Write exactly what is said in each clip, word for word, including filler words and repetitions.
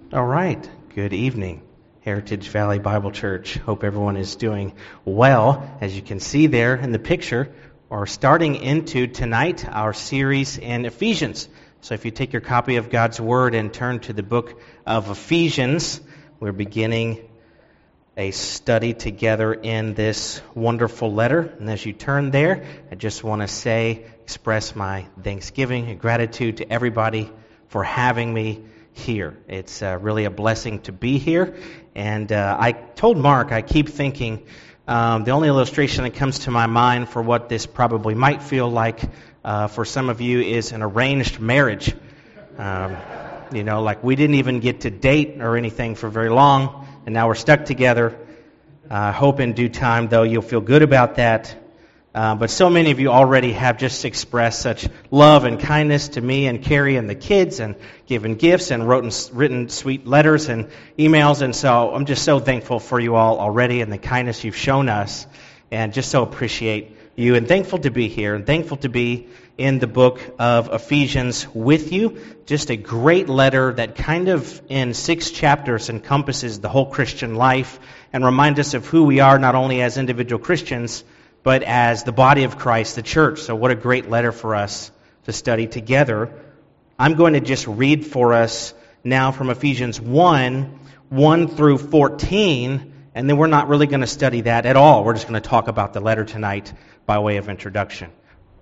All right. Good evening, Heritage Valley Bible Church. Hope everyone is doing well. As you can see there in the picture, we're starting into tonight our series in Ephesians. So if you take your copy of God's Word and turn to the book of Ephesians, we're beginning a study together in this wonderful letter. And as you turn there, I just want to say, express my thanksgiving and gratitude to everybody for having me here. It's uh, really a blessing to be here. And uh, I told Mark, I keep thinking, um, the only illustration that comes to my mind for what this probably might feel like uh, for some of you is an arranged marriage. Um, you know, like we didn't even get to date or anything for very long, and now we're stuck together. I uh, hope in due time, though, you'll feel good about that. Uh, but so many of you already have just expressed such love and kindness to me and Carrie and the kids, and given gifts and written, written sweet letters and emails. And so I'm just so thankful for you all already and the kindness you've shown us, and just so appreciate you, and thankful to be here, and thankful to be in the book of Ephesians with you. Just a great letter that kind of in six chapters encompasses the whole Christian life and reminds us of who we are, not only as individual Christians, but as the body of Christ, the church. So what a great letter for us to study together. I'm going to just read for us now from Ephesians one, one through fourteen, and then we're not really going to study that at all. We're just going to talk about the letter tonight by way of introduction.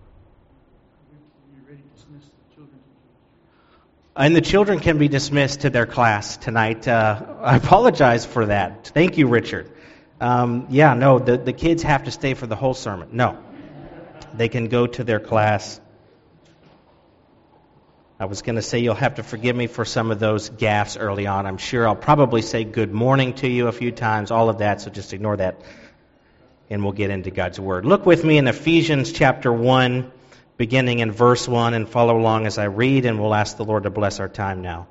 And the children can be dismissed to their class tonight. Uh, I apologize for that. Thank you, Richard. Um, yeah, no, the, the kids have to stay for the whole sermon. No, they can go to their class. I was going to say you'll have to forgive me for some of those gaffes early on. I'm sure I'll probably say good morning to you a few times, all of that, so just ignore that, and we'll get into God's Word. Look with me in Ephesians chapter one, beginning in verse one, and follow along as I read, and we'll ask the Lord to bless our time now.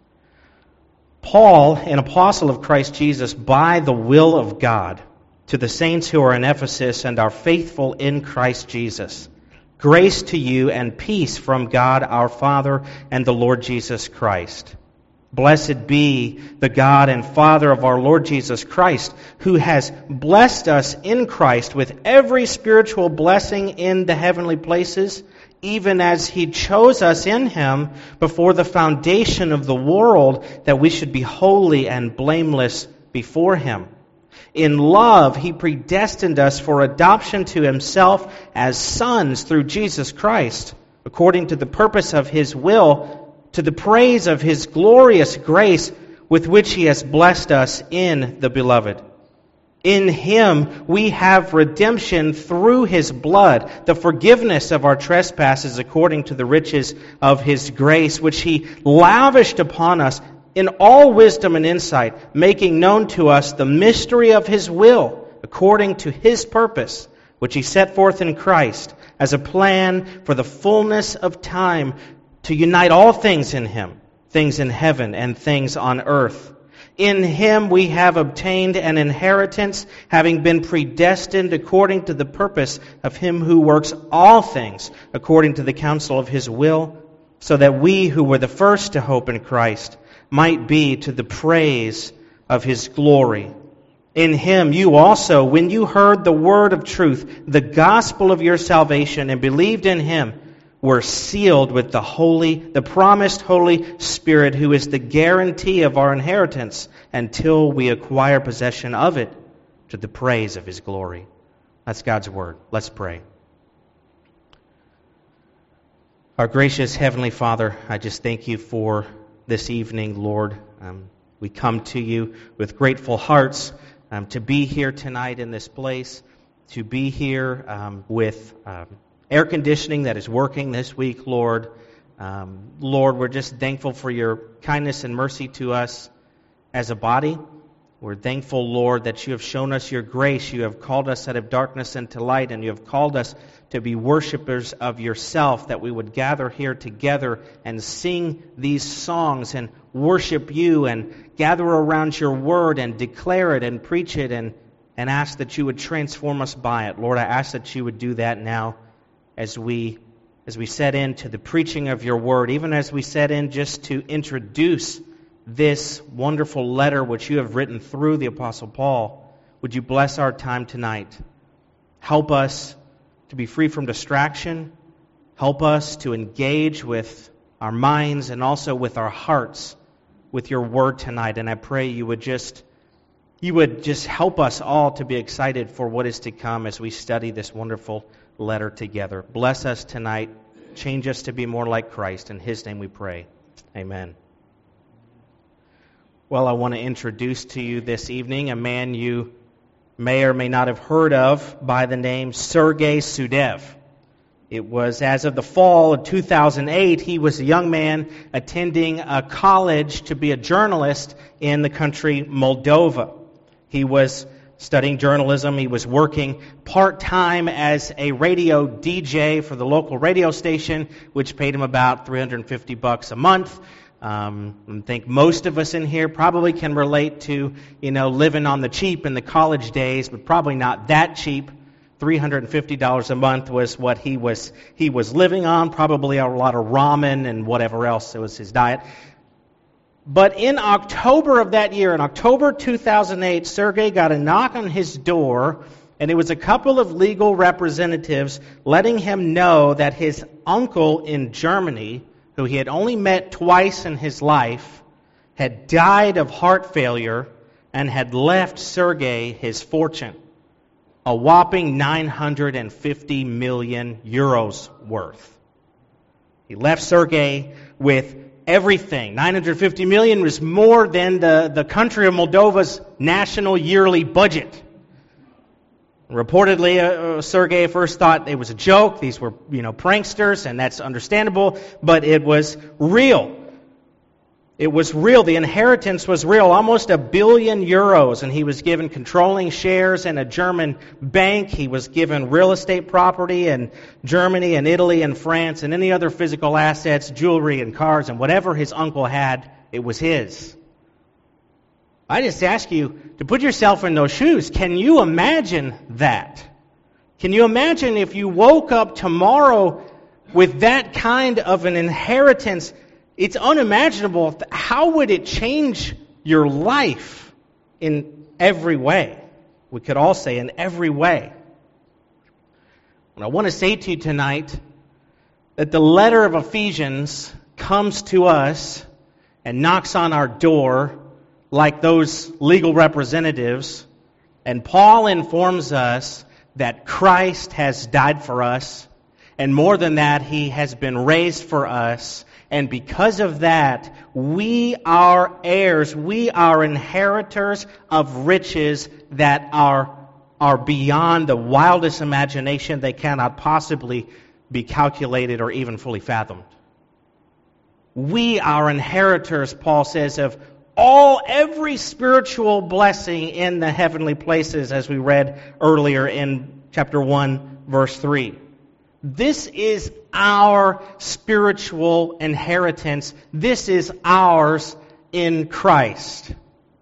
Paul, an apostle of Christ Jesus, by the will of God, to the saints who are in Ephesus and are faithful in Christ Jesus, grace to you and peace from God our Father and the Lord Jesus Christ. Blessed be the God and Father of our Lord Jesus Christ, who has blessed us in Christ with every spiritual blessing in the heavenly places, even as He chose us in Him before the foundation of the world, that we should be holy and blameless before Him. In love, He predestined us for adoption to Himself as sons through Jesus Christ, according to the purpose of His will, to the praise of His glorious grace with which He has blessed us in the Beloved. In Him we have redemption through His blood, the forgiveness of our trespasses according to the riches of His grace, which He lavished upon us in all wisdom and insight, making known to us the mystery of His will, according to His purpose, which He set forth in Christ as a plan for the fullness of time, to unite all things in Him, things in heaven and things on earth. In Him we have obtained an inheritance, having been predestined according to the purpose of Him who works all things according to the counsel of His will, so that we who were the first to hope in Christ might be to the praise of His glory. In Him you also, when you heard the word of truth, the gospel of your salvation, and believed in Him, were sealed with the holy, the promised Holy Spirit, who is the guarantee of our inheritance until we acquire possession of it, to the praise of His glory. That's God's Word. Let's pray. Our gracious Heavenly Father, I just thank You for this evening, Lord. Um, we come to You with grateful hearts um, to be here tonight in this place, to be here um, with Um, air conditioning that is working this week, Lord. Um, Lord, we're just thankful for Your kindness and mercy to us as a body. We're thankful, Lord, that You have shown us Your grace. You have called us out of darkness into light, and You have called us to be worshipers of Yourself, that we would gather here together and sing these songs and worship You and gather around Your Word and declare it and preach it and, and ask that You would transform us by it. Lord, I ask that You would do that now as we as we set into the preaching of Your Word, even as we set in just to introduce this wonderful letter which you have written through the Apostle Paul. Would you bless our time tonight? Help us to be free from distraction. Help us to engage with our minds and also with our hearts with your word tonight. And I pray you would just you would just help us all to be excited for what is to come as we study this wonderful letter together. Bless us tonight. Change us to be more like Christ. In His name we pray. Amen. Well, I want to introduce to you this evening a man you may or may not have heard of by the name Sergei Sudev. It was as of the fall of two thousand eight, he was a young man attending a college to be a journalist in the country Moldova. He was studying journalism. He was working part-time as a radio D J for the local radio station, which paid him about three hundred fifty bucks a month. Um, I think most of us in here probably can relate to, you know, living on the cheap in the college days, but probably not that cheap. three hundred fifty dollars a month was what he was he was living on, probably a lot of ramen and whatever else was his diet. But in October of that year, in October two thousand eight, Sergei got a knock on his door, and it was a couple of legal representatives letting him know that his uncle in Germany, who he had only met twice in his life, had died of heart failure and had left Sergei his fortune, a whopping nine hundred fifty million euros worth. He left Sergei with everything. nine hundred fifty million was more than the, the country of Moldova's national yearly budget. Reportedly, uh, Sergei first thought it was a joke. These were, you know, pranksters, and that's understandable, but it was real. It was real. The inheritance was real, almost a billion euros, and he was given controlling shares in a German bank. He was given real estate property in Germany and Italy and France and any other physical assets, jewelry and cars, and whatever his uncle had, it was his. I just ask you to put yourself in those shoes. Can you imagine that? Can you imagine if you woke up tomorrow with that kind of an inheritance? It's unimaginable. How would it change your life in every way? We could all say in every way. And I want to say to you tonight that the letter of Ephesians comes to us and knocks on our door like those legal representatives, and Paul informs us that Christ has died for us, and more than that, He has been raised for us, and because of that, we are heirs, we are inheritors of riches that are, are beyond the wildest imagination. They cannot possibly be calculated or even fully fathomed. We are inheritors, Paul says, of all, every spiritual blessing in the heavenly places, as we read earlier in chapter one, verse three. This is our spiritual inheritance. This is ours in Christ.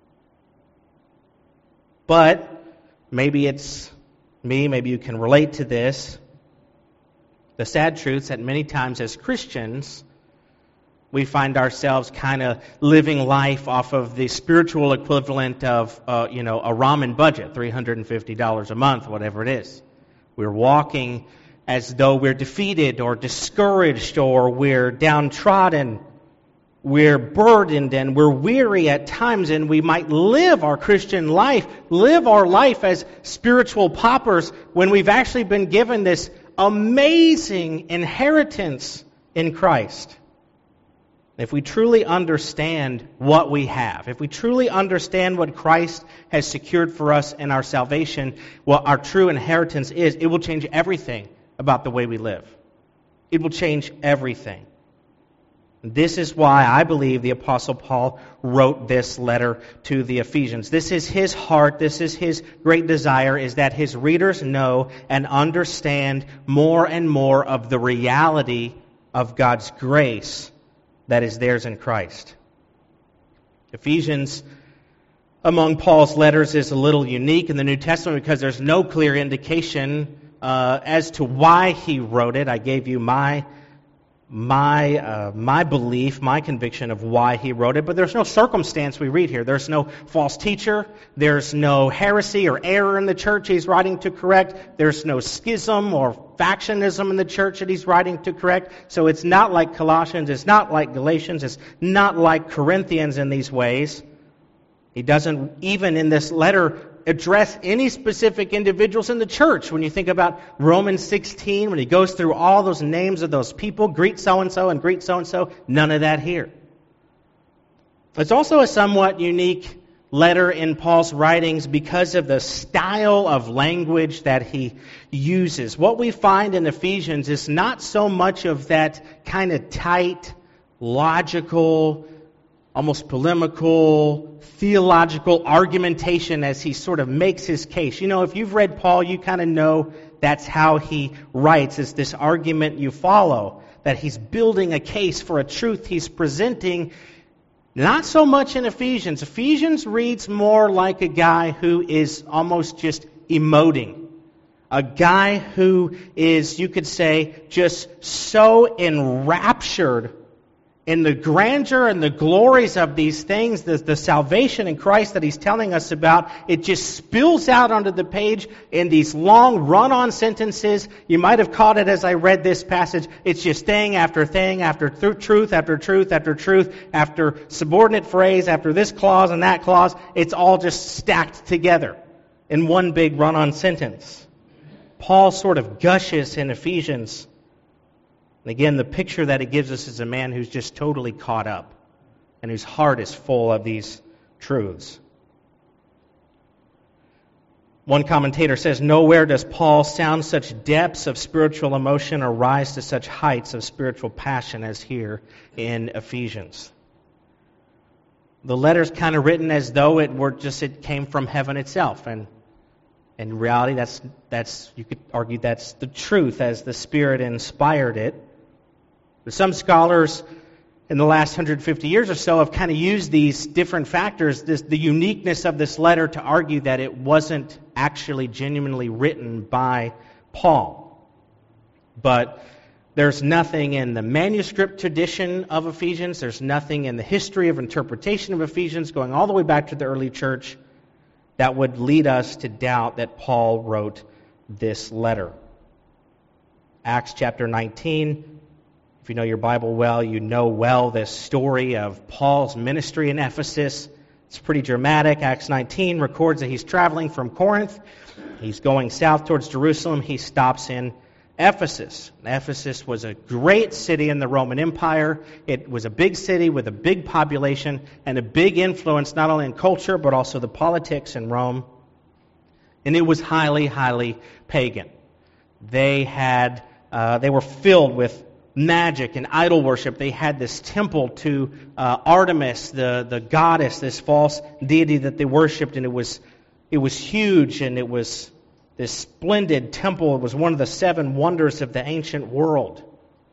But maybe it's me, maybe you can relate to this. The sad truth is that many times as Christians, we find ourselves kind of living life off of the spiritual equivalent of, uh, you know, a ramen budget, three hundred fifty dollars a month, whatever it is. We're walking as though we're defeated or discouraged or we're downtrodden. We're burdened and we're weary at times, and we might live our Christian life, live our life as spiritual paupers when we've actually been given this amazing inheritance in Christ. If we truly understand what we have, if we truly understand what Christ has secured for us in our salvation, what our true inheritance is, it will change everything about the way we live. It will change everything. This is why I believe the Apostle Paul wrote this letter to the Ephesians. This is his heart, this is his great desire, is that his readers know and understand more and more of the reality of God's grace that is theirs in Christ. Ephesians, among Paul's letters, is a little unique in the New Testament because there's no clear indication uh, as to why he wrote it. I gave you my my uh, my belief, my conviction of why he wrote it, but there's no circumstance we read here. There's no false teacher. There's no heresy or error in the church he's writing to correct. There's no schism or factionism in the church that he's writing to correct. So it's not like Colossians. It's not like Galatians. It's not like Corinthians in these ways. He doesn't, even in this letter, address any specific individuals in the church. When you think about Romans sixteen, when he goes through all those names of those people, greet so-and-so and greet so-and-so, none of that here. It's also a somewhat unique letter in Paul's writings because of the style of language that he uses. What we find in Ephesians is not so much of that kind of tight, logical, almost polemical, theological argumentation as he sort of makes his case. You know, if you've read Paul, you kind of know that's how he writes, is this argument you follow, that he's building a case for a truth he's presenting. Not so much in Ephesians. Ephesians reads more like a guy who is almost just emoting. A guy who is, you could say, just so enraptured in the grandeur and the glories of these things, the, the salvation in Christ that he's telling us about, it just spills out onto the page in these long run-on sentences. You might have caught it as I read this passage. It's just thing after thing, after th- truth, after truth, after truth, after subordinate phrase, after this clause and that clause. It's all just stacked together in one big run-on sentence. Paul sort of gushes in Ephesians. And again, the picture that it gives us is a man who's just totally caught up and whose heart is full of these truths. One commentator says, nowhere does Paul sound such depths of spiritual emotion or rise to such heights of spiritual passion as here in Ephesians. The letter's kind of written as though it were just it came from heaven itself, and in reality, that's that's you could argue that's the truth as the Spirit inspired it. But some scholars in the last one hundred fifty years or so have kind of used these different factors, this, the uniqueness of this letter, to argue that it wasn't actually genuinely written by Paul. But there's nothing in the manuscript tradition of Ephesians, there's nothing in the history of interpretation of Ephesians going all the way back to the early church that would lead us to doubt that Paul wrote this letter. Acts chapter nineteen. If you know your Bible well, you know well this story of Paul's ministry in Ephesus. It's pretty dramatic. Acts nineteen records that he's traveling from Corinth. He's going south towards Jerusalem. He stops in Ephesus. Ephesus was a great city in the Roman Empire. It was a big city with a big population and a big influence not only in culture but also the politics in Rome. And it was highly, highly pagan. They had, uh, they were filled with magic and idol worship. They had this temple to uh, Artemis, the, the goddess, this false deity that they worshipped, and it was it was huge, and it was this splendid temple. It was one of the seven wonders of the ancient world.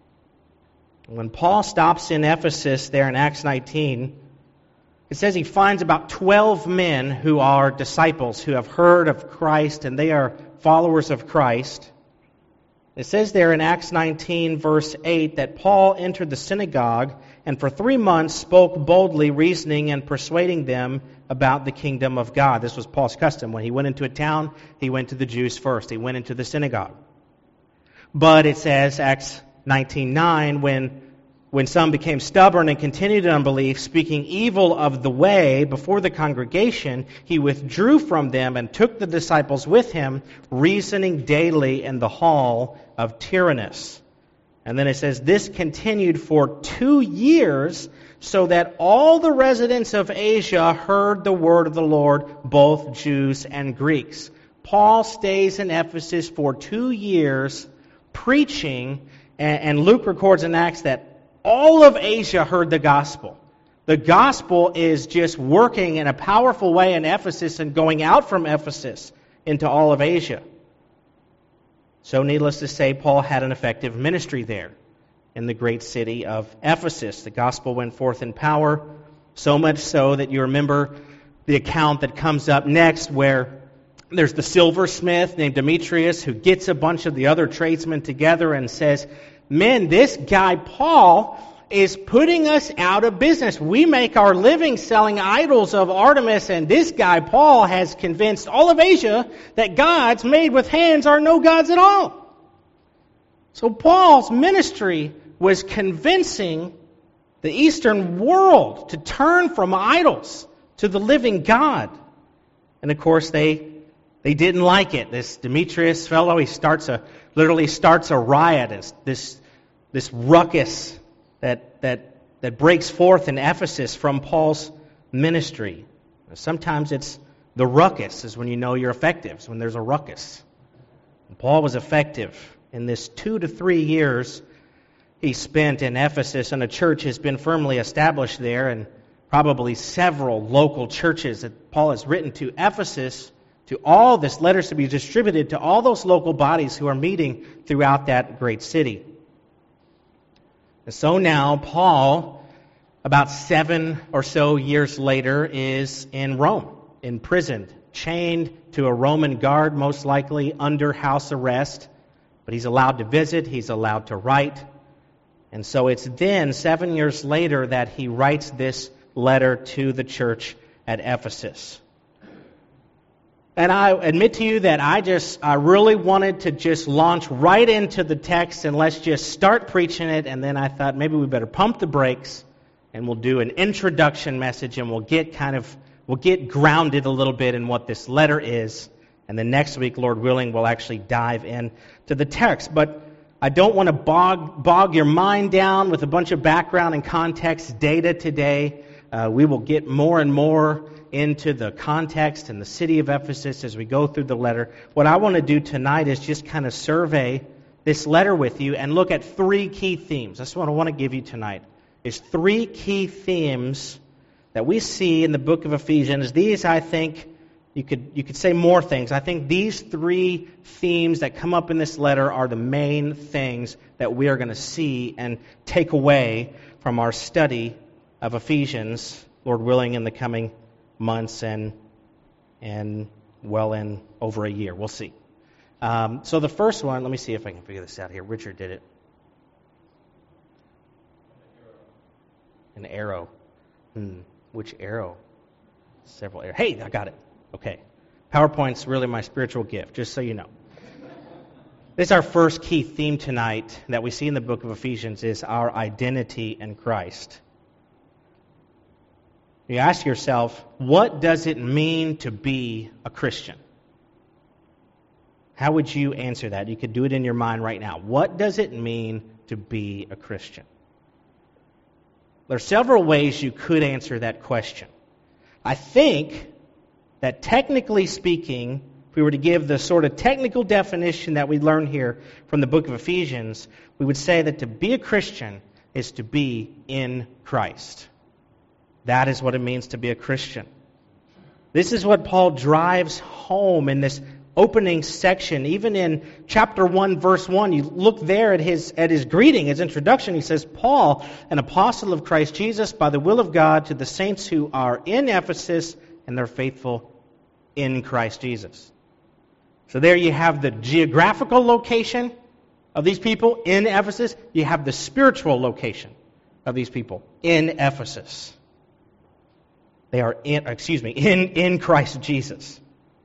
When Paul stops in Ephesus there in Acts nineteen, it says he finds about twelve men who are disciples, who have heard of Christ, and they are followers of Christ. It says there in Acts nineteen, verse eight, that Paul entered the synagogue and for three months spoke boldly, reasoning and persuading them about the kingdom of God. This was Paul's custom. When he went into a town, he went to the Jews first. He went into the synagogue. But it says, Acts nineteen nine, when, when some became stubborn and continued in unbelief, speaking evil of the way before the congregation, he withdrew from them and took the disciples with him, reasoning daily in the hall of Tyrannus. And then it says, this continued for two years, so that all the residents of Asia heard the word of the Lord, both Jews and Greeks. Paul stays in Ephesus for two years, preaching, and Luke records in Acts that all of Asia heard the gospel. The gospel is just working in a powerful way in Ephesus and going out from Ephesus into all of Asia. So needless to say, Paul had an effective ministry there in the great city of Ephesus. The gospel went forth in power, so much so that you remember the account that comes up next where there's the silversmith named Demetrius who gets a bunch of the other tradesmen together and says, men, this guy Paul is putting us out of business. We make our living selling idols of Artemis, and this guy Paul has convinced all of Asia that gods made with hands are no gods at all. So Paul's ministry was convincing the Eastern world to turn from idols to the living God. And of course they they didn't like it. This Demetrius fellow, he starts a literally starts a riot, this this, this ruckus that that that breaks forth in Ephesus from Paul's ministry. Sometimes it's the ruckus is when you know you're effective, it's when there's a ruckus. And Paul was effective in this two to three years he spent in Ephesus, and a church has been firmly established there, and probably several local churches that Paul has written to Ephesus, to all this letters to be distributed to all those local bodies who are meeting throughout that great city. And so now Paul, about seven or so years later, is in Rome, imprisoned, chained to a Roman guard, most likely under house arrest. But he's allowed to visit, he's allowed to write. And so it's then, seven years later, that he writes this letter to the church at Ephesus. And I admit to you that I just, I really wanted to just launch right into the text and let's just start preaching it. And then I thought maybe we better pump the brakes and we'll do an introduction message and we'll get kind of, we'll get grounded a little bit in what this letter is. And then next week, Lord willing, we'll actually dive in to the text. But I don't want to bog, bog your mind down with a bunch of background and context data today. Uh, we will get more and more into the context and the city of Ephesus as we go through the letter. What I want to do tonight is just kind of survey this letter with you and look at three key themes. That's what I want to give you tonight, is three key themes that we see in the book of Ephesians. These, I think, you could you could say more things. I think these three themes that come up in this letter are the main things that we are going to see and take away from our study of Ephesians, Lord willing, in the coming months and and well in over a year. We'll see. Um, so the first one, let me see if I can figure this out here. Richard did it. An arrow. Hmm. Which arrow? Several arrows. Hey, I got it. Okay. PowerPoint's really my spiritual gift, just so you know. This is our first key theme tonight that we see in the book of Ephesians, is our identity in Christ. You ask yourself, what does it mean to be a Christian? How would you answer that? You could do it in your mind right now. What does it mean to be a Christian? There are several ways you could answer that question. I think that technically speaking, if we were to give the sort of technical definition that we learn here from the book of Ephesians, we would say that to be a Christian is to be in Christ. That is what it means to be a Christian. This is what Paul drives home in this opening section. Even in chapter one, verse one, you look there at his at his greeting, his introduction. He says, Paul, an apostle of Christ Jesus, by the will of God, to the saints who are in Ephesus and they're faithful in Christ Jesus. So there you have the geographical location of these people in Ephesus. You have the spiritual location of these people in Ephesus. They are in, excuse me, in, in Christ Jesus.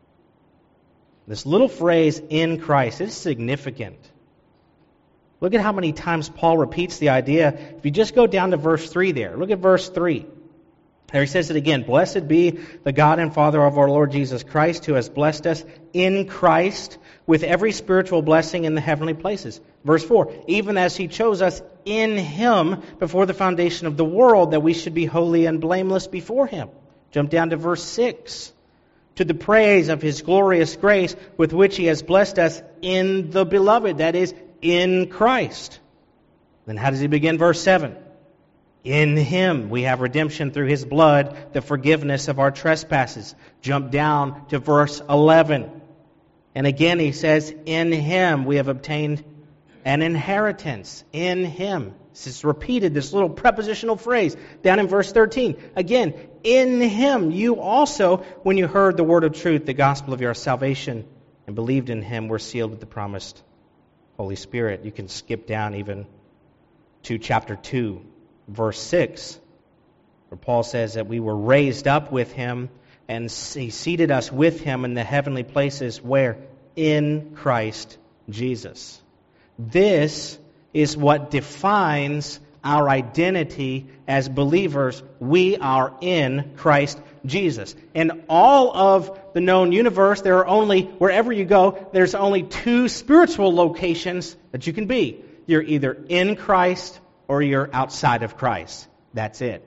This little phrase, in Christ, is significant. Look at how many times Paul repeats the idea. If you just go down to verse three there, look at verse three. There he says it again. Blessed be the God and Father of our Lord Jesus Christ, who has blessed us in Christ with every spiritual blessing in the heavenly places. Verse four, even as He chose us in Him before the foundation of the world, that we should be holy and blameless before Him. Jump down to verse six. To the praise of His glorious grace with which He has blessed us in the Beloved, that is, in Christ. Then how does he begin verse seven? In Him we have redemption through His blood, the forgiveness of our trespasses. Jump down to verse eleven. And again he says, in Him we have obtained an inheritance. In Him. This is repeated, this little prepositional phrase down in verse thirteen. Again, in Him you also, when you heard the word of truth, the gospel of your salvation, and believed in Him, were sealed with the promised Holy Spirit. You can skip down even to chapter two, verse six, where Paul says that we were raised up with Him and He seated us with Him in the heavenly places where? In Christ Jesus. This is what defines our identity as believers. We are in Christ Jesus. In all of the known universe, there are only, wherever you go, there's only two spiritual locations that you can be. You're either in Christ or you're outside of Christ. That's it.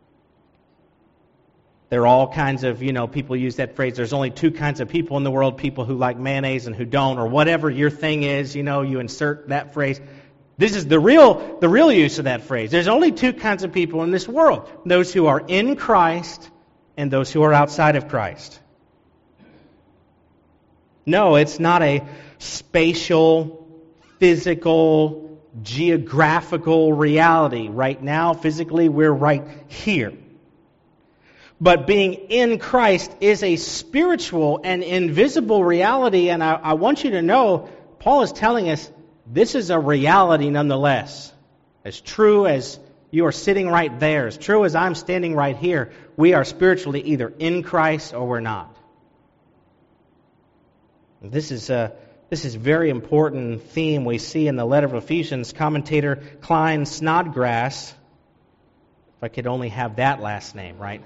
There are all kinds of, you know, people use that phrase, there's only two kinds of people in the world, people who like mayonnaise and who don't, or whatever your thing is, you know, you insert that phrase. This is the real, the real use of that phrase. There's only two kinds of people in this world. Those who are in Christ and those who are outside of Christ. No, it's not a spatial, physical, geographical reality. Right now, physically, we're right here. But being in Christ is a spiritual and invisible reality, and I, I want you to know, Paul is telling us, this is a reality nonetheless. As true as you are sitting right there, as true as I'm standing right here, we are spiritually either in Christ or we're not. This is a this is a very important theme we see in the letter of Ephesians. Commentator Klein Snodgrass, if I could only have that last name, right?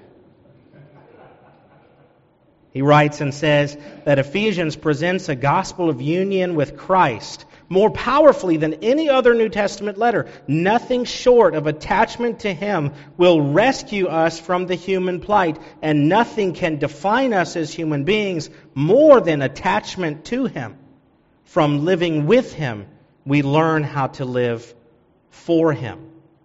He writes and says that Ephesians presents a gospel of union with Christ more powerfully than any other New Testament letter. Nothing short of attachment to Him will rescue us from the human plight, and nothing can define us as human beings more than attachment to Him. From living with Him, we learn how to live for Him.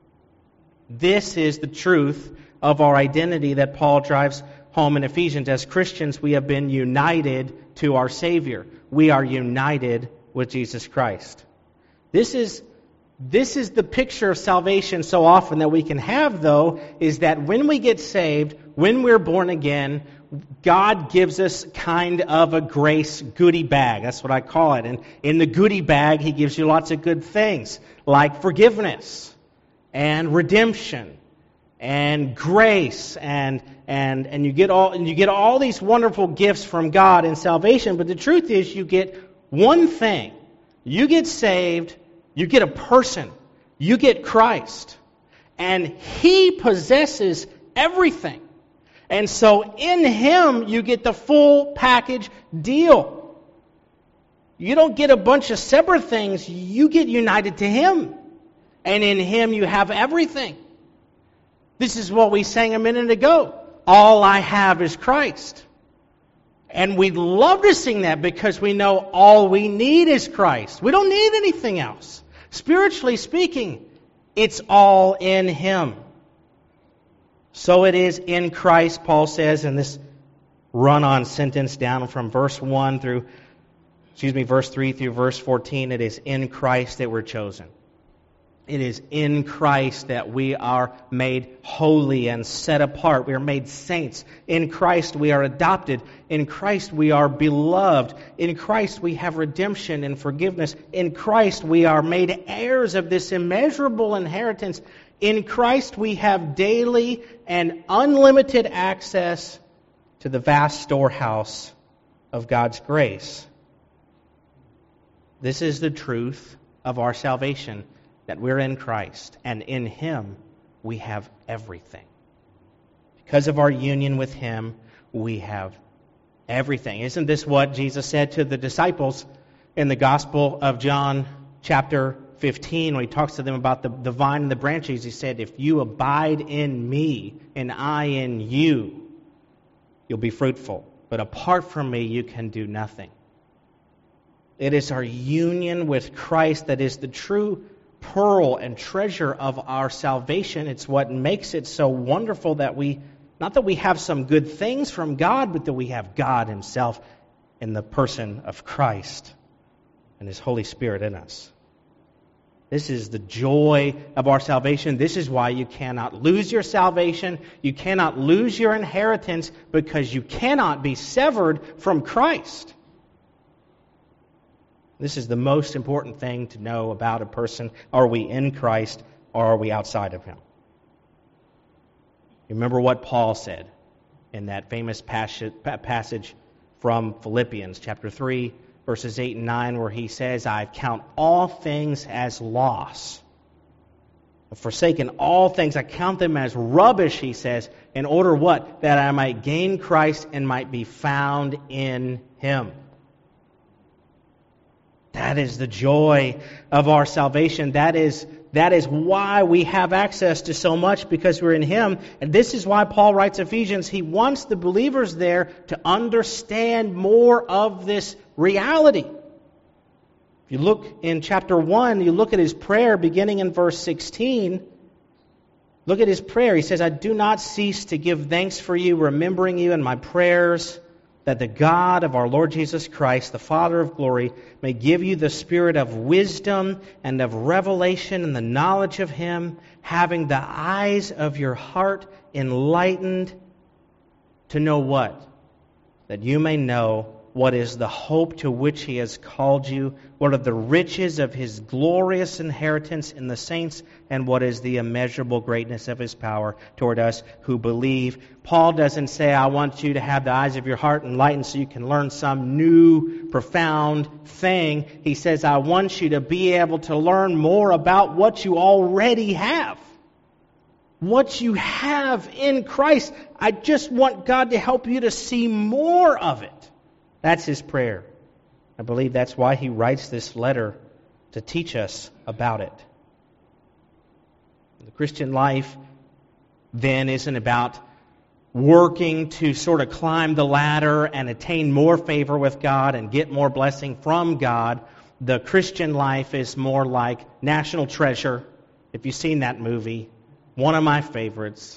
This is the truth of our identity that Paul drives home in Ephesians. As Christians, we have been united to our Savior. We are united with Jesus Christ. This is, this is the picture of salvation so often that we can have, though, is that when we get saved, when we're born again, God gives us kind of a grace goodie bag. That's what I call it. And in the goodie bag, He gives you lots of good things, like forgiveness and redemption and grace, and and and you get all and you get all these wonderful gifts from God in salvation. But the truth is, you get one thing. You get saved, you get a person, you get Christ, and He possesses everything. And so in Him you get the full package deal. You don't get a bunch of separate things, you get united to Him. And in Him you have everything. This is what we sang a minute ago. All I have is Christ. And we love to sing that because we know all we need is Christ. We don't need anything else. Spiritually speaking, it's all in Him. So it is in Christ, Paul says in this run-on sentence down from verse one through, excuse me, verse three through verse fourteen. It is in Christ that we're chosen. It is in Christ that we are made holy and set apart. We are made saints. In Christ we are adopted. In Christ we are beloved. In Christ we have redemption and forgiveness. In Christ we are made heirs of this immeasurable inheritance. In Christ we have daily and unlimited access to the vast storehouse of God's grace. This is the truth of our salvation. That we're in Christ, and in Him we have everything. Because of our union with Him, we have everything. Isn't this what Jesus said to the disciples in the Gospel of John chapter fifteen, when He talks to them about the, the vine and the branches? He said, if you abide in Me and I in you, you'll be fruitful. But apart from Me, you can do nothing. It is our union with Christ that is the true pearl and treasure of our salvation. It's what makes it so wonderful that we, not that we have some good things from God, but that we have God Himself in the person of Christ and His Holy Spirit in us. This is the joy of our salvation. This is why you cannot lose your salvation. You cannot lose your inheritance, because you cannot be severed from Christ. This is the most important thing to know about a person. Are we in Christ or are we outside of Him? Remember what Paul said in that famous passage from Philippians chapter three, verses eight and nine, where he says, I count all things as loss. I've forsaken all things. I count them as rubbish, he says, in order what? That I might gain Christ and might be found in Him. That is the joy of our salvation. That is, that is why we have access to so much, because we're in Him. And this is why Paul writes Ephesians. He wants the believers there to understand more of this reality. If you look in chapter one, you look at his prayer beginning in verse sixteen. Look at his prayer. He says, I do not cease to give thanks for you, remembering you in my prayers, that the God of our Lord Jesus Christ, the Father of glory, may give you the spirit of wisdom and of revelation and the knowledge of Him, having the eyes of your heart enlightened, to know what? That you may know what is the hope to which He has called you, what are the riches of His glorious inheritance in the saints, and what is the immeasurable greatness of His power toward us who believe. Paul doesn't say, I want you to have the eyes of your heart enlightened so you can learn some new, profound thing. He says, I want you to be able to learn more about what you already have. What you have in Christ. I just want God to help you to see more of it. That's his prayer. I believe that's why he writes this letter, to teach us about it. The Christian life then isn't about working to sort of climb the ladder and attain more favor with God and get more blessing from God. The Christian life is more like National Treasure. If you've seen that movie, one of my favorites.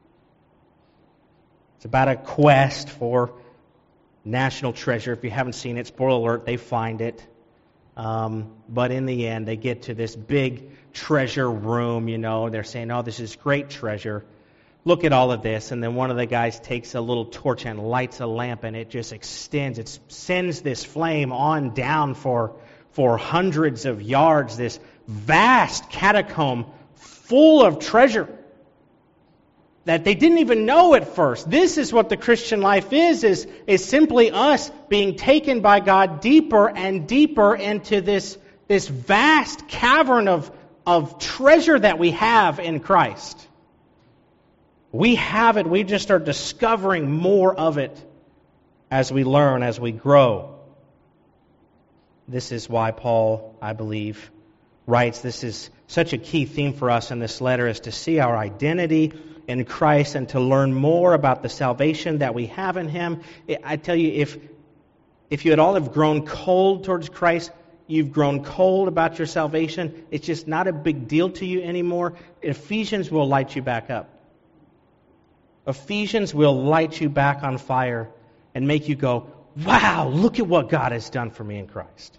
It's about a quest for national treasure. If you haven't seen it, spoiler alert, they find it. Um, but in the end, they get to this big treasure room, you know. They're saying, oh, this is great treasure. Look at all of this. And then one of the guys takes a little torch and lights a lamp, and it just extends. It sends this flame on down for, for hundreds of yards, this vast catacomb full of treasure that they didn't even know at first. This is what the Christian life is, is, is simply us being taken by God deeper and deeper into this, this vast cavern of, of treasure that we have in Christ. We have it. We just start discovering more of it as we learn, as we grow. This is why Paul, I believe, writes, this is such a key theme for us in this letter, is to see our identity in Christ and to learn more about the salvation that we have in Him. I tell you, if if you at all have grown cold towards Christ, you've grown cold about your salvation, it's just not a big deal to you anymore, Ephesians will light you back up. Ephesians will light you back on fire and make you go, wow, look at what God has done for me in Christ.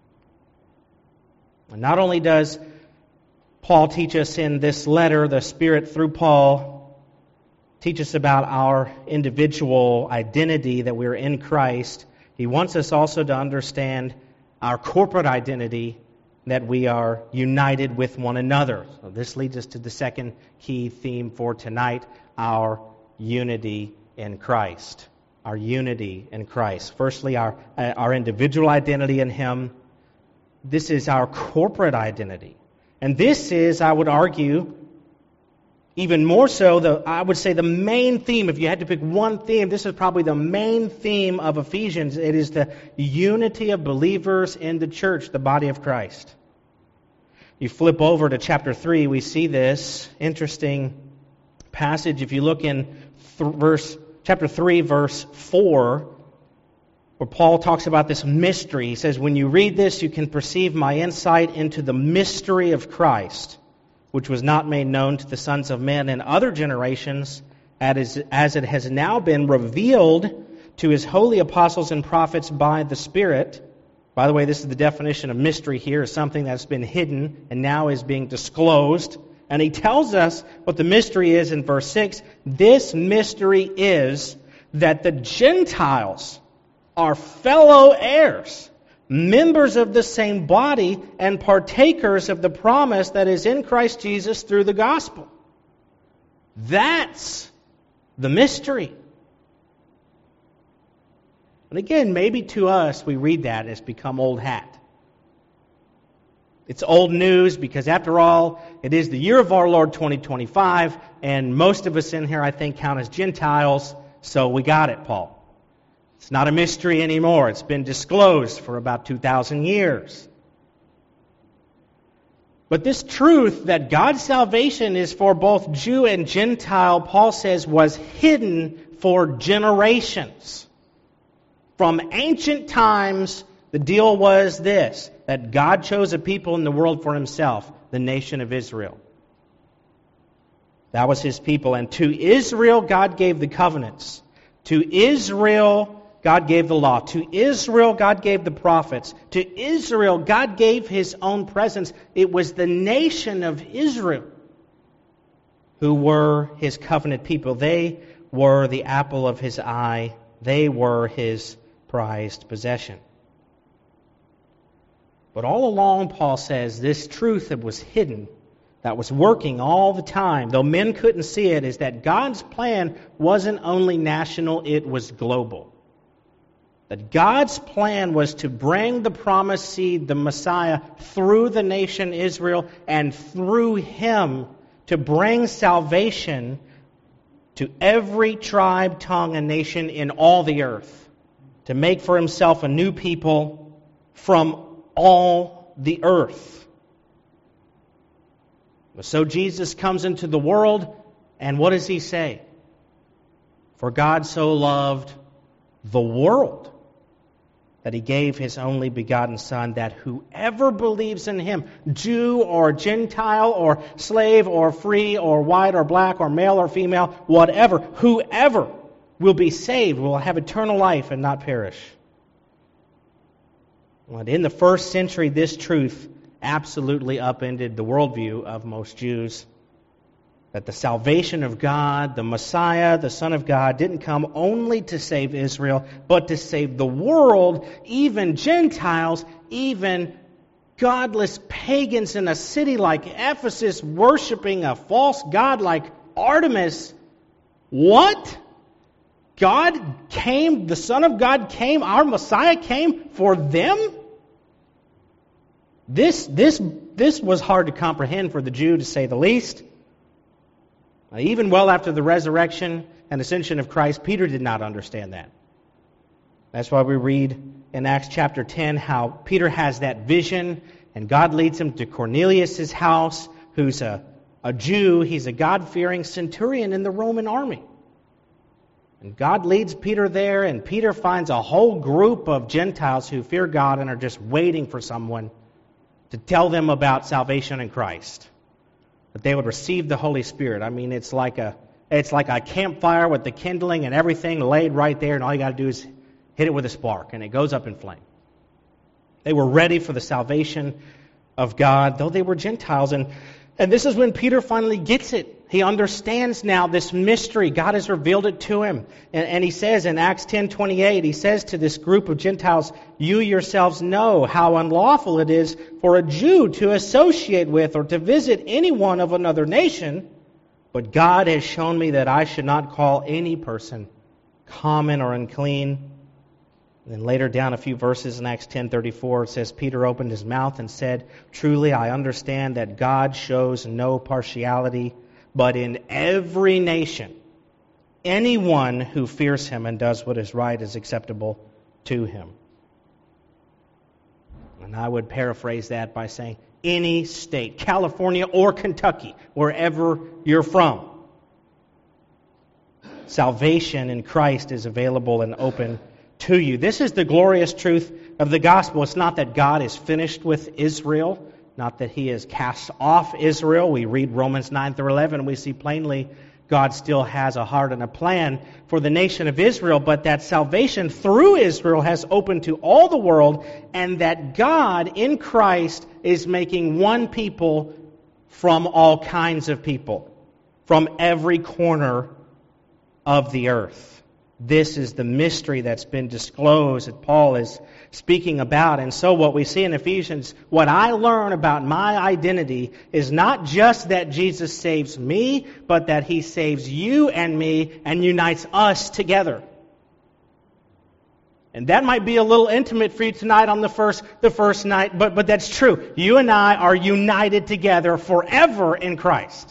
And not only does Paul teach us in this letter, the Spirit through Paul, teach us about our individual identity, that we're in Christ. He wants us also to understand our corporate identity, that we are united with one another. So this leads us to the second key theme for tonight, our unity in Christ. Our unity in Christ. Firstly, our, our individual identity in Him. This is our corporate identity. And this is, I would argue, even more so, the, I would say the main theme, if you had to pick one theme, this is probably the main theme of Ephesians. It is the unity of believers in the church, the body of Christ. You flip over to chapter three, we see this interesting passage. If you look in th- verse chapter three, verse four, where Paul talks about this mystery. He says, when you read this, you can perceive my insight into the mystery of Christ, which was not made known to the sons of men in other generations, as it has now been revealed to His holy apostles and prophets by the Spirit. By the way, this is the definition of mystery here, is something that's been hidden and now is being disclosed. And he tells us what the mystery is in verse six. This mystery is that the Gentiles are fellow heirs, members of the same body and partakers of the promise that is in Christ Jesus through the gospel. That's the mystery. And again, maybe to us, we read that and it's become old hat. It's old news because, after all, it is the year of our Lord twenty twenty-five, and most of us in here, I think, count as Gentiles, so we got it, Paul. It's not a mystery anymore. It's been disclosed for about two thousand years. But this truth that God's salvation is for both Jew and Gentile, Paul says, was hidden for generations. From ancient times, the deal was this, that God chose a people in the world for himself, the nation of Israel. That was his people. And to Israel, God gave the covenants. To Israel, God gave the law. To Israel, God gave the prophets. To Israel, God gave his own presence. It was the nation of Israel who were his covenant people. They were the apple of his eye. They were his prized possession. But all along, Paul says, this truth that was hidden, that was working all the time, though men couldn't see it, is that God's plan wasn't only national, it was global. That God's plan was to bring the promised seed, the Messiah, through the nation Israel, and through him to bring salvation to every tribe, tongue, and nation in all the earth, to make for himself a new people from all the earth. So Jesus comes into the world, and what does he say? For God so loved the world that he gave his only begotten Son, that whoever believes in him, Jew or Gentile or slave or free or white or black or male or female, whatever, whoever will be saved, will have eternal life and not perish. Well, in the first century, this truth absolutely upended the worldview of most Jews. That the salvation of God, the Messiah, the Son of God, didn't come only to save Israel, but to save the world, even Gentiles, even godless pagans in a city like Ephesus worshiping a false god like Artemis. What? God came, the Son of God came, our Messiah came for them? This, this, this was hard to comprehend for the Jew, to say the least. Even well after the resurrection and ascension of Christ, Peter did not understand that. That's why we read in Acts chapter ten how Peter has that vision, and God leads him to Cornelius' house, who's a, a Jew. He's a God-fearing centurion in the Roman army. And God leads Peter there, and Peter finds a whole group of Gentiles who fear God and are just waiting for someone to tell them about salvation in Christ. That they would receive the Holy Spirit. I mean, it's like a it's like a campfire with the kindling and everything laid right there, and all you got to do is hit it with a spark, and it goes up in flame. They were ready for the salvation of God, though they were Gentiles. And, and this is when Peter finally gets it. He understands now this mystery. God has revealed it to him. And, and he says in Acts ten twenty-eight, he says to this group of Gentiles, you yourselves know how unlawful it is for a Jew to associate with or to visit anyone of another nation, but God has shown me that I should not call any person common or unclean. And then later down a few verses in Acts ten thirty-four, it says, Peter opened his mouth and said, truly I understand that God shows no partiality, but in every nation, anyone who fears him and does what is right is acceptable to him. And I would paraphrase that by saying, any state, California or Kentucky, wherever you're from, salvation in Christ is available and open to you. This is the glorious truth of the gospel. It's not that God is finished with Israel, not that he has cast off Israel. We read Romans nine through eleven, and we see plainly God still has a heart and a plan for the nation of Israel, but that salvation through Israel has opened to all the world, and that God in Christ is making one people from all kinds of people, from every corner of the earth. This is the mystery that's been disclosed that Paul is speaking about. And so what we see in Ephesians, what I learn about my identity is not just that Jesus saves me, but that He saves you and me and unites us together. And that might be a little intimate for you tonight on the first the first night, but, but that's true. You and I are united together forever in Christ.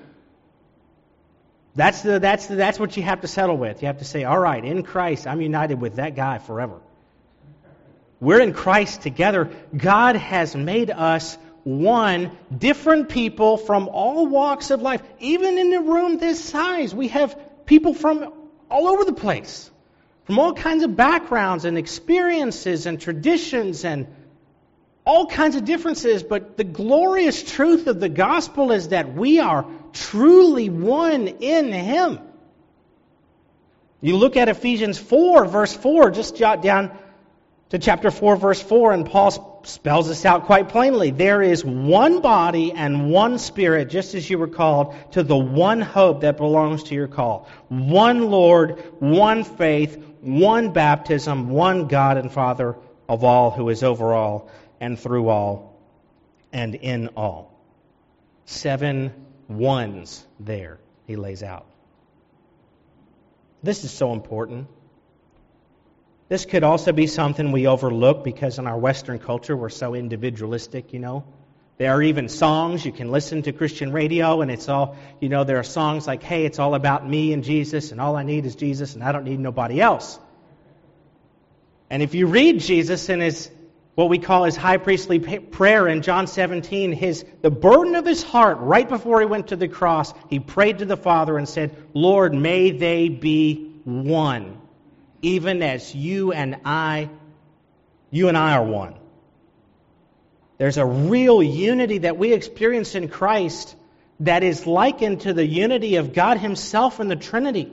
That's the that's the, that's what you have to settle with. You have to say, all right, in Christ, I'm united with that guy forever. We're in Christ together. God has made us one, different people from all walks of life. Even in a room this size, we have people from all over the place, from all kinds of backgrounds and experiences and traditions and all kinds of differences. But the glorious truth of the gospel is that we are truly one in Him. You look at Ephesians four, verse four, just jot down to chapter four, verse four, and Paul spells this out quite plainly. There is one body and one Spirit, just as you were called to the one hope that belongs to your call. One Lord, one faith, one baptism, one God and Father of all, who is over all and through all and in all. Seven ones there he lays out. This is so important. This could also be something we overlook because in our Western culture we're so individualistic, you know. There are even songs, you can listen to Christian radio and it's all, you know, there are songs like, hey, it's all about me and Jesus and all I need is Jesus and I don't need nobody else. And if you read Jesus in his, what we call his high priestly prayer in John seventeen, his the burden of his heart right before he went to the cross, he prayed to the Father and said, Lord, may they be one, even as you and I, you and I are one. There's a real unity that we experience in Christ that is likened to the unity of God Himself in the Trinity.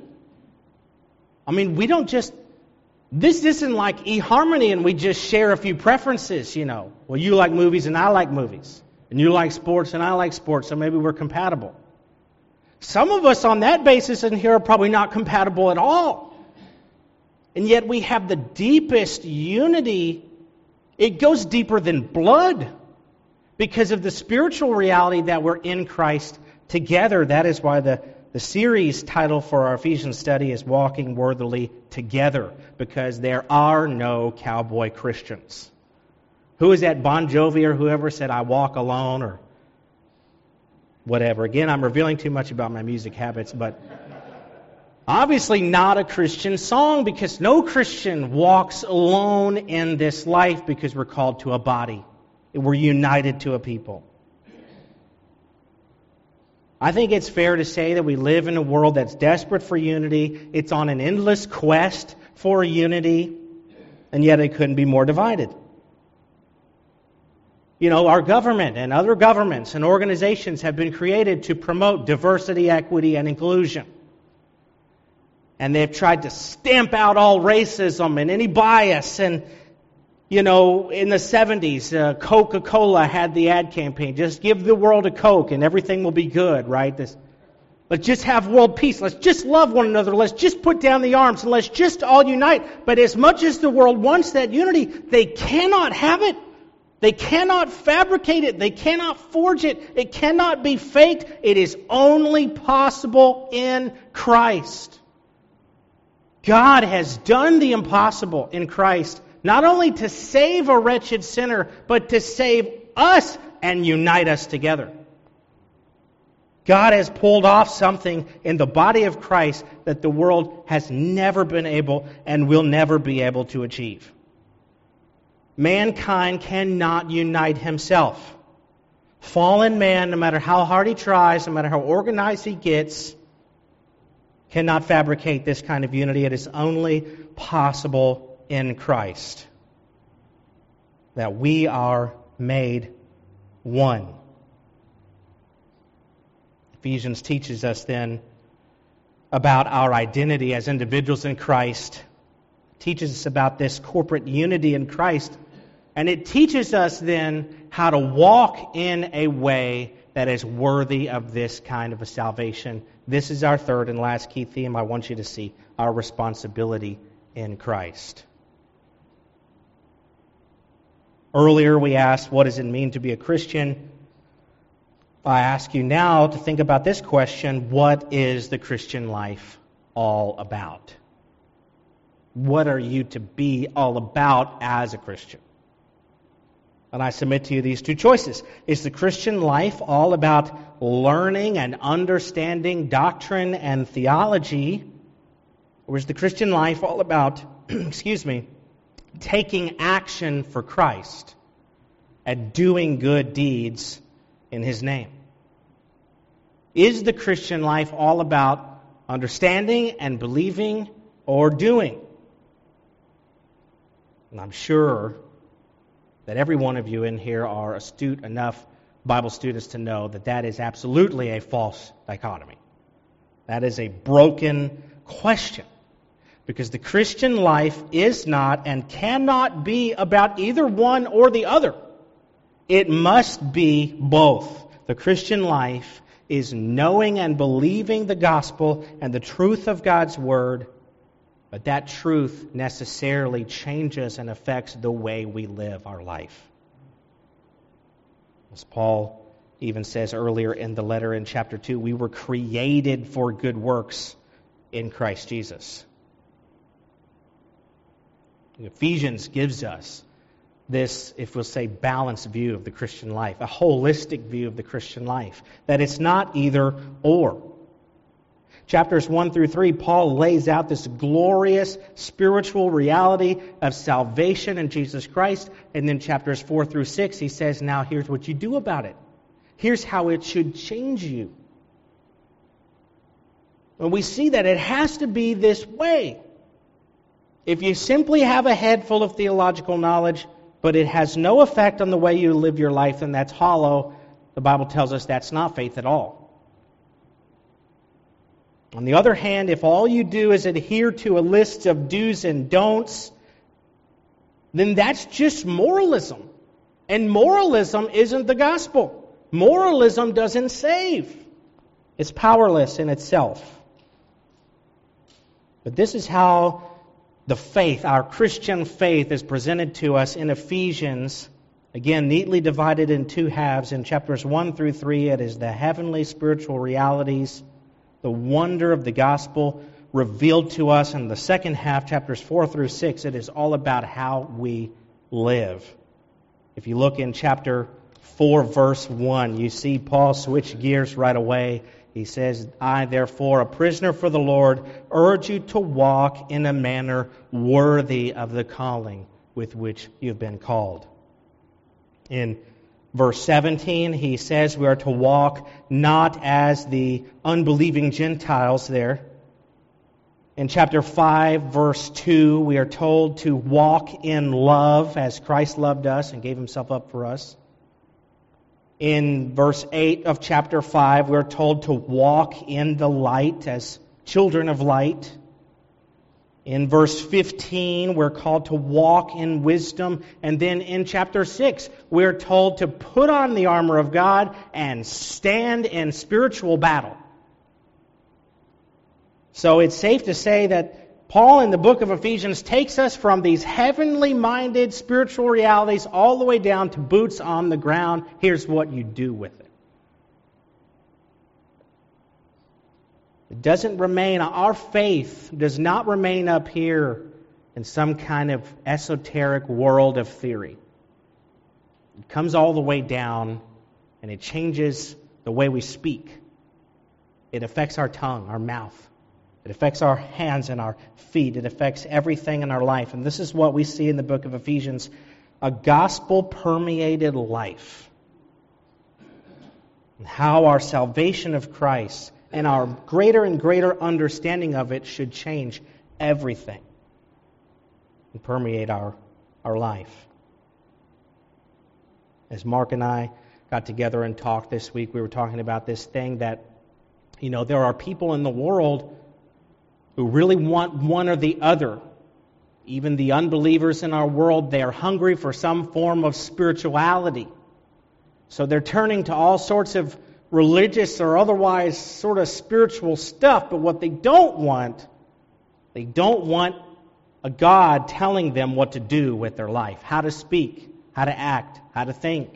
I mean, we don't just, this isn't like eHarmony and we just share a few preferences, you know. Well, you like movies and I like movies. And you like sports and I like sports, so maybe we're compatible. Some of us on that basis in here are probably not compatible at all. And yet we have the deepest unity. It goes deeper than blood because of the spiritual reality that we're in Christ together. That is why the, the series title for our Ephesians study is Walking Worthily Together, because there are no cowboy Christians. Who is that, Bon Jovi or whoever said, I walk alone or whatever. Again, I'm revealing too much about my music habits, but obviously not a Christian song because no Christian walks alone in this life because we're called to a body. We're united to a people. I think it's fair to say that we live in a world that's desperate for unity. It's on an endless quest for unity, and yet it couldn't be more divided. You know, our government and other governments and organizations have been created to promote diversity, equity, and inclusion. And they've tried to stamp out all racism and any bias. And, you know, in the seventies, uh, Coca-Cola had the ad campaign, just give the world a Coke and everything will be good, right? This, let's just have world peace. Let's just love one another. Let's just put down the arms and let's just all unite. But as much as the world wants that unity, they cannot have it. They cannot fabricate it. They cannot forge it. It cannot be faked. It is only possible in Christ. God has done the impossible in Christ, not only to save a wretched sinner, but to save us and unite us together. God has pulled off something in the body of Christ that the world has never been able and will never be able to achieve. Mankind cannot unite himself. Fallen man, no matter how hard he tries, no matter how organized he gets, cannot fabricate this kind of unity. It is only possible in Christ that we are made one. Ephesians teaches us then about our identity as individuals in Christ. It teaches us about this corporate unity in Christ. And it teaches us then how to walk in a way that is worthy of this kind of a salvation. This is our third and last key theme. I want you to see our responsibility in Christ. Earlier we asked, what does it mean to be a Christian? I ask you now to think about this question: what is the Christian life all about? What are you to be all about as a Christian? And I submit to you these two choices. Is the Christian life all about learning and understanding doctrine and theology? Or is the Christian life all about, excuse me, taking action for Christ and doing good deeds in His name? Is the Christian life all about understanding and believing or doing? And I'm sure that every one of you in here are astute enough Bible students to know that that is absolutely a false dichotomy. That is a broken question. Because the Christian life is not and cannot be about either one or the other. It must be both. The Christian life is knowing and believing the gospel and the truth of God's word, but that truth necessarily changes and affects the way we live our life. As Paul even says earlier in the letter in chapter two, we were created for good works in Christ Jesus. Ephesians gives us this, if we'll say, balanced view of the Christian life, a holistic view of the Christian life, that it's not either or. Chapters one through three, Paul lays out this glorious spiritual reality of salvation in Jesus Christ. And then chapters four through six, he says, now here's what you do about it. Here's how it should change you. And we see that it has to be this way. If you simply have a head full of theological knowledge, but it has no effect on the way you live your life, then that's hollow. The Bible tells us that's not faith at all. On the other hand, if all you do is adhere to a list of do's and don'ts, then that's just moralism. And moralism isn't the gospel. Moralism doesn't save. It's powerless in itself. But this is how the faith, our Christian faith, is presented to us in Ephesians, again, neatly divided in two halves. In chapters one through three, it is the heavenly spiritual realities, the wonder of the gospel revealed to us. In the second half, chapters four through six, it is all about how we live. If you look in chapter four, verse one, you see Paul switch gears right away. He says, I, therefore, a prisoner for the Lord, urge you to walk in a manner worthy of the calling with which you've been called. In verse seventeen, he says we are to walk not as the unbelieving Gentiles there. In chapter five, verse two, we are told to walk in love as Christ loved us and gave Himself up for us. In verse eight of chapter five, we're told to walk in the light as children of light. In verse fifteen, we're called to walk in wisdom. And then in chapter six, we're told to put on the armor of God and stand in spiritual battle. So it's safe to say that Paul in the book of Ephesians takes us from these heavenly-minded spiritual realities all the way down to boots on the ground. Here's what you do with it. It doesn't remain, our faith does not remain up here in some kind of esoteric world of theory. It comes all the way down and it changes the way we speak. It affects our tongue, our mouth. It affects our hands and our feet. It affects everything in our life. And this is what we see in the book of Ephesians, a gospel-permeated life. And how our salvation of Christ and our greater and greater understanding of it should change everything and permeate our, our life. As Mark and I got together and talked this week, we were talking about this thing that, you know, there are people in the world who really want one or the other. Even the unbelievers in our world, they are hungry for some form of spirituality. So they're turning to all sorts of religious or otherwise sort of spiritual stuff, but what they don't want, they don't want a God telling them what to do with their life, how to speak, how to act, how to think.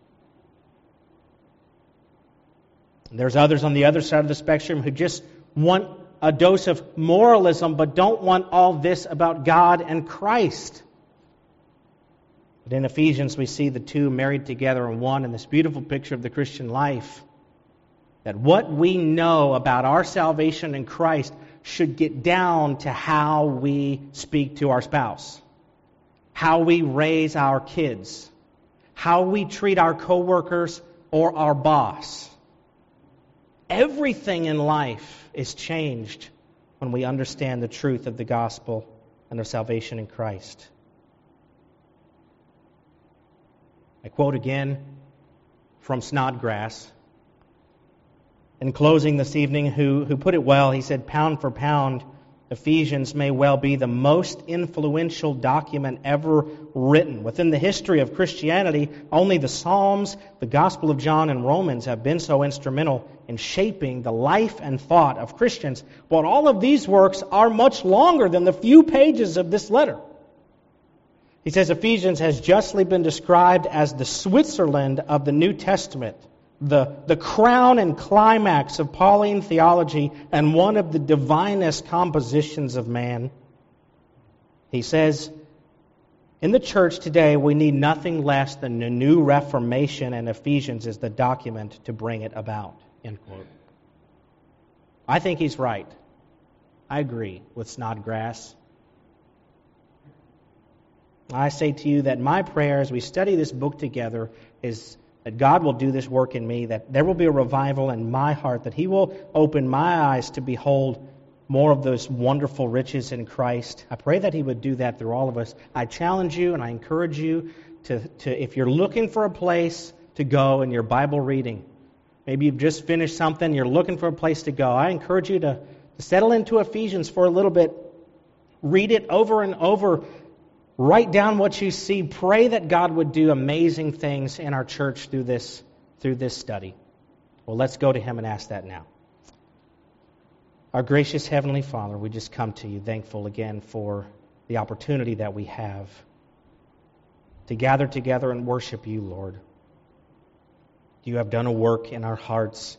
And there's others on the other side of the spectrum who just want a dose of moralism, but don't want all this about God and Christ. But in Ephesians, we see the two married together in one, in this beautiful picture of the Christian life. That what we know about our salvation in Christ should get down to how we speak to our spouse, how we raise our kids, how we treat our coworkers or our boss. Everything in life is changed when we understand the truth of the gospel and of salvation in Christ. I quote again from Snodgrass, in closing this evening, who, who put it well. He said, "Pound for pound, Ephesians may well be the most influential document ever written. Within the history of Christianity, only the Psalms, the Gospel of John, and Romans have been so instrumental in shaping the life and thought of Christians. But all of these works are much longer than the few pages of this letter." He says Ephesians has justly been described as the Switzerland of the New Testament, the, the crown and climax of Pauline theology, and one of the divinest compositions of man. He says, in the church today, we need nothing less than a new Reformation, and Ephesians is the document to bring it about. End quote. I think he's right. I agree with Snodgrass. I say to you that my prayer as we study this book together is that God will do this work in me, that there will be a revival in my heart, that He will open my eyes to behold more of those wonderful riches in Christ. I pray that He would do that through all of us. I challenge you and I encourage you to, to if you're looking for a place to go in your Bible reading, maybe you've just finished something, you're looking for a place to go, I encourage you to, to settle into Ephesians for a little bit. Read it over and over. Write down what you see. Pray that God would do amazing things in our church through this, through this study. Well, let's go to Him and ask that now. Our gracious Heavenly Father, we just come to You thankful again for the opportunity that we have to gather together and worship You, Lord. You have done a work in our hearts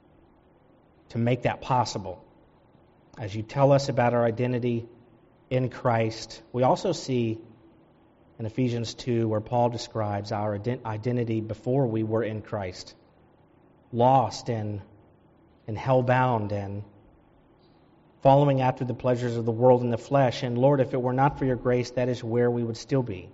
to make that possible. As You tell us about our identity in Christ, we also see in Ephesians two where Paul describes our identity before we were in Christ. Lost and, and hell-bound and following after the pleasures of the world and the flesh. And Lord, if it were not for Your grace, that is where we would still be.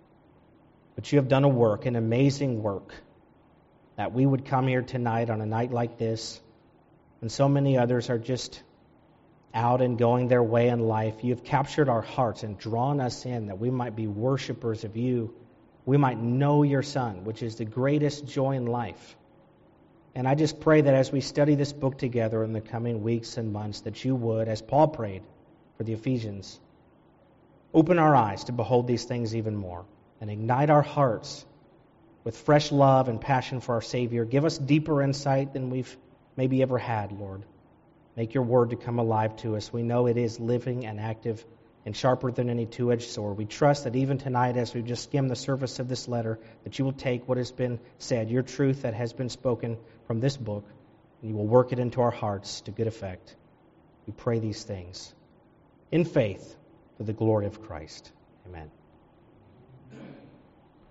But You have done a work, an amazing work, that we would come here tonight on a night like this, and so many others are just out and going their way in life. You have captured our hearts and drawn us in that we might be worshipers of You. We might know Your Son, which is the greatest joy in life. And I just pray that as we study this book together in the coming weeks and months, that You would, as Paul prayed for the Ephesians, open our eyes to behold these things even more and ignite our hearts with fresh love and passion for our Savior. Give us deeper insight than we've maybe ever had, Lord. Make Your word to come alive to us. We know it is living and active and sharper than any two-edged sword. We trust that even tonight, as we just skim the surface of this letter, that You will take what has been said, Your truth that has been spoken from this book, and You will work it into our hearts to good effect. We pray these things in faith for the glory of Christ. Amen.